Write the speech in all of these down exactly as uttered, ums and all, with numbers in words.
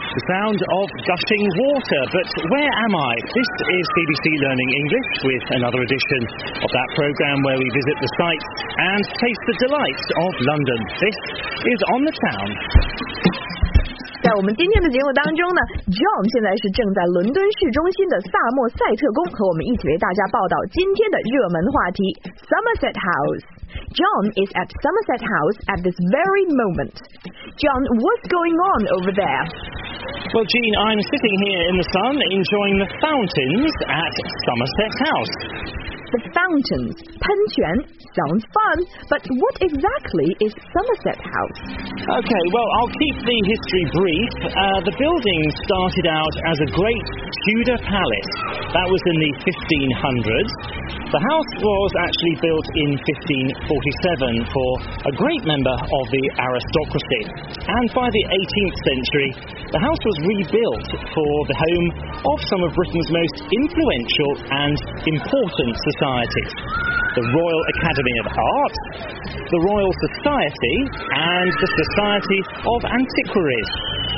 the sound of gushing water. But where am I? This is B B C Learning English with another edition of that programme where we visit the sights and taste the delights of London. This is On the Town. 在我们今天的节目当中呢 John 现在是正在伦敦市中心的萨默塞特宫和我们一起为大家报道今天的热门话题 Somerset House. John is at Somerset House at this very moment. John, what's going on over there? Well, Jean, I'm sitting here in the sun enjoying the fountains at Somerset House. The fountains, 喷泉 sounds fun, but what exactly is Somerset House? Okay, well, I'll keep the history brief. Uh, the building started out as a great Tudor palace. That was in the fifteen hundreds. The house was actually built in fifteen forty-seven for a great member of the aristocracy. And by the eighteenth century, the house was rebuilt for the home of some of Britain's most influential and important societies. The Royal Academy of Art, the Royal Society, and the Society of Antiquaries.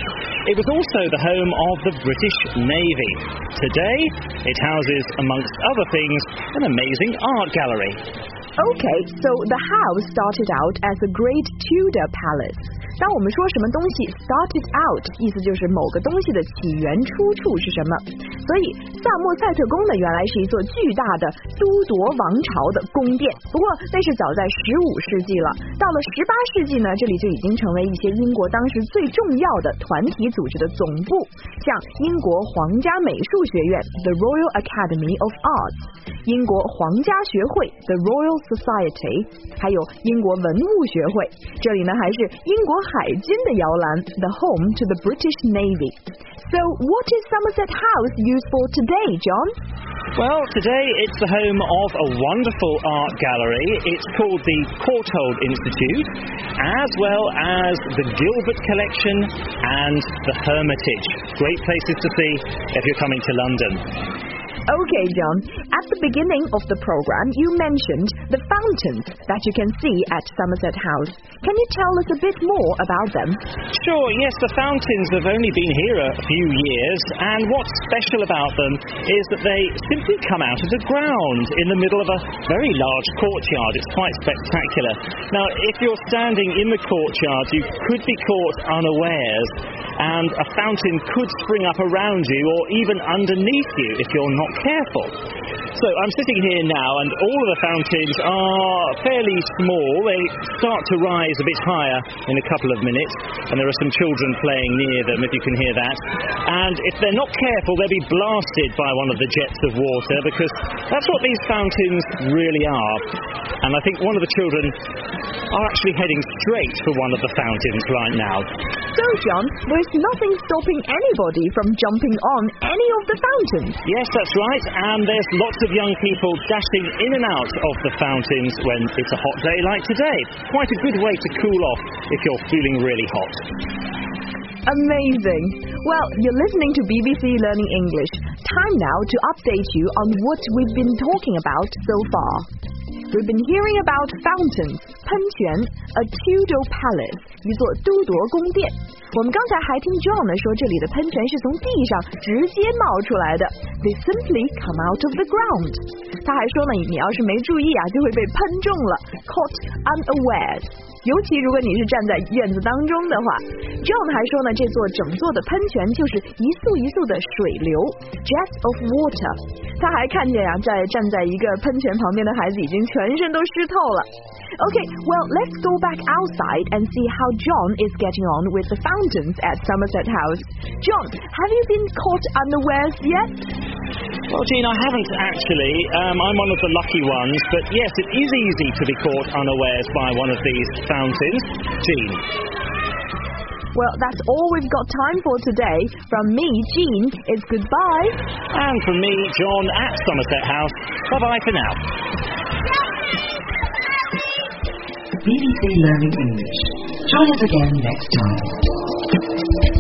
It was also the home of the British Navy. Today, it houses, amongst other things, an amazing art gallery. Okay, so the house started out as a great Tudor palace. 当我们说什么东西 started out 意思就是某个东西的起源出处是什么，所以萨默塞特宫呢原来是一座巨大的都铎王朝的宫殿，不过那是早在十五世纪了，到了十八世纪呢这里就已经成为一些英国当时最重要的团体组织的总部，像英国皇家美术学院 The Royal Academy of Arts， 英国皇家学会 The Royal Society， 还有英国文物学会，这里呢还是英国海军的摇篮 The home to the British Navy. So what is Somerset House used for today, John? Well, today it's the home of a wonderful art gallery. It's called the Courtauld Institute, as well as the Gilbert Collection and the Hermitage. Great places to see if you're coming to London. Okay, John. At the beginning of the program, you mentioned the fountains that you can see at Somerset House. Can you tell us a bit more about them? Sure, yes, the fountains have only been here a few years, and what's special about them is that they simply come out of the ground in the middle of a very large courtyard. It's quite spectacular. Now, if you're standing in the courtyard, you could be caught unawares, and a fountain could spring up around you or even underneath you if you're not careful. So I'm sitting here now and all of the fountains are fairly small. They start to rise a bit higher in a couple of minutes, and there are some children playing near them, if you can hear that. And if they're not careful, they'll be blasted by one of the jets of water, because that's what these fountains really are. And I think one of the children are actually heading straight for one of the fountains right now. So, John, there's nothing stopping anybody from jumping on any of the fountains. Yes, that's right, and there's lots of young people dashing in and out of the fountains when it's a hot day like today. Quite a good way to cool off if you're feeling really hot. Amazing. Well, you're listening to B B C Learning English. Time now to update you on what we've been talking about so far. We've been hearing about fountains, 喷泉 a Tudor palace, 一座都铎宫殿。我们刚才还听 John 呢说这里的喷泉是从地上直接冒出来的 They simply come out of the ground. 他还说呢你要是没注意啊就会被喷中了 Caught unawares. 尤其如果你是站在院子当中的话 John 还说呢这座整座的喷泉就是一速一速的水流 Jets of water. 他还看见啊在站在一个喷泉旁边的孩子已经全身都湿透了 Okay, well, let's go back outside and see how John is getting on with the fountains at Somerset House. John, have you been caught unawares yet? Well, Jean, I haven't actually. Um, I'm one of the lucky ones, but yes, it is easy to be caught unawares by one of these fountains. Jean. Well, that's all we've got time for today. From me, Jean, it's goodbye. And from me, John, at Somerset House, bye-bye for now. B B C Learning English. Join us again next time.